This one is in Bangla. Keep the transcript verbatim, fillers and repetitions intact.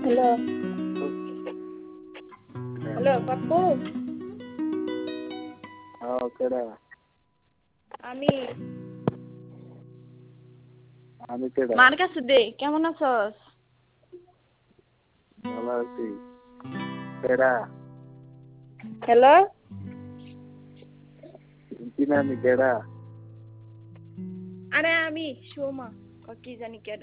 হ্যালো হ্যালো পাপ্পু হ্যাঁ কেডা আমি আমি কেডা মার কাছে দে কেমন আছস ভালো আছি কেডা হ্যালো চিনি আমি কেডা আরে আমি সোমা ক কি জানি কেডা